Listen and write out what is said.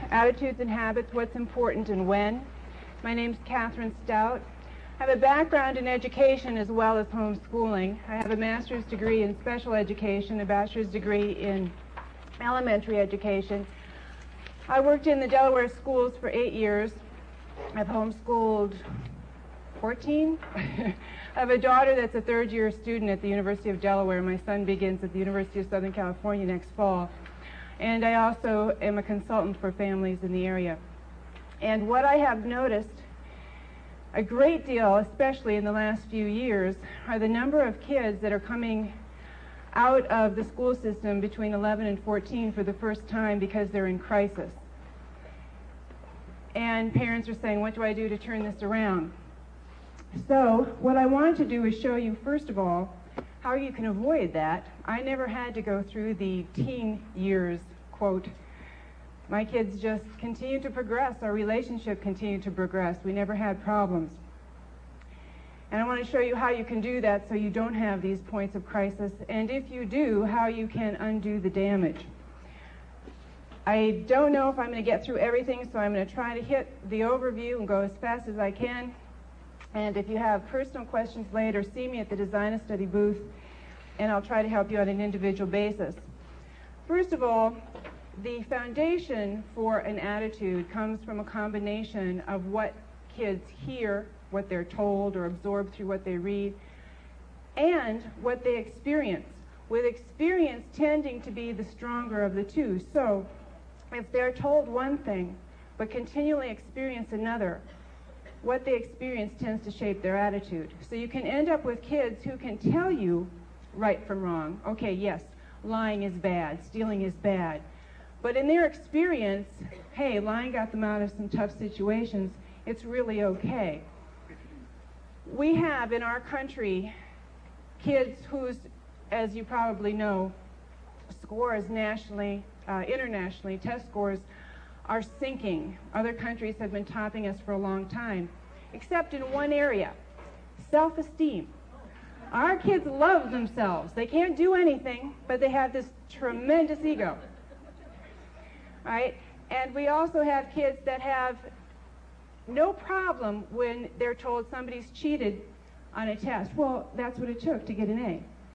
Attitudes and Habits, What's Important and When. My name's Catherine Stout. I have a background in education as well as homeschooling. I have a master's degree in special education, a bachelor's degree in elementary education. I worked in the Delaware schools for 8 years. I've homeschooled 14. I have a daughter that's a third-year student at the University of Delaware. My son begins at the University of Southern California next fall. And I also am a consultant for families in the area. And what I have noticed a great deal, especially in the last few years, are the number of kids that are coming out of the school system between 11 and 14 for the first time because they're in crisis. And parents are saying, what do I do to turn this around? So what I want to do is show you, first of all, how you can avoid that. I never had to go through the teen years, quote. My kids just continued to progress. Our relationship continued to progress. We never had problems. And I want to show you how you can do that so you don't have these points of crisis, and if you do, how you can undo the damage. I don't know if I'm going to get through everything, so I'm going to try to hit the overview and go as fast as I can. And if you have personal questions later, see me at the Design a Study booth, and I'll try to help you on an individual basis. First of all, the foundation for an attitude comes from a combination of what kids hear, what they're told or absorb through what they read, and what they experience, with experience tending to be the stronger of the two. So if they're told one thing but continually experience another, what they experience tends to shape their attitude. So you can end up with kids who can tell you right from wrong. Okay, yes, lying is bad, stealing is bad. But in their experience, hey, lying got them out of some tough situations. It's really okay. We have in our country kids whose, as you probably know, scores nationally, internationally, test scores are sinking. Other countries have been topping us for a long time, except in one area, self-esteem. Our kids love themselves. They can't do anything, but they have this tremendous ego. Right? And we also have kids that have no problem when they're told somebody's cheated on a test. Well, that's what it took to get an A.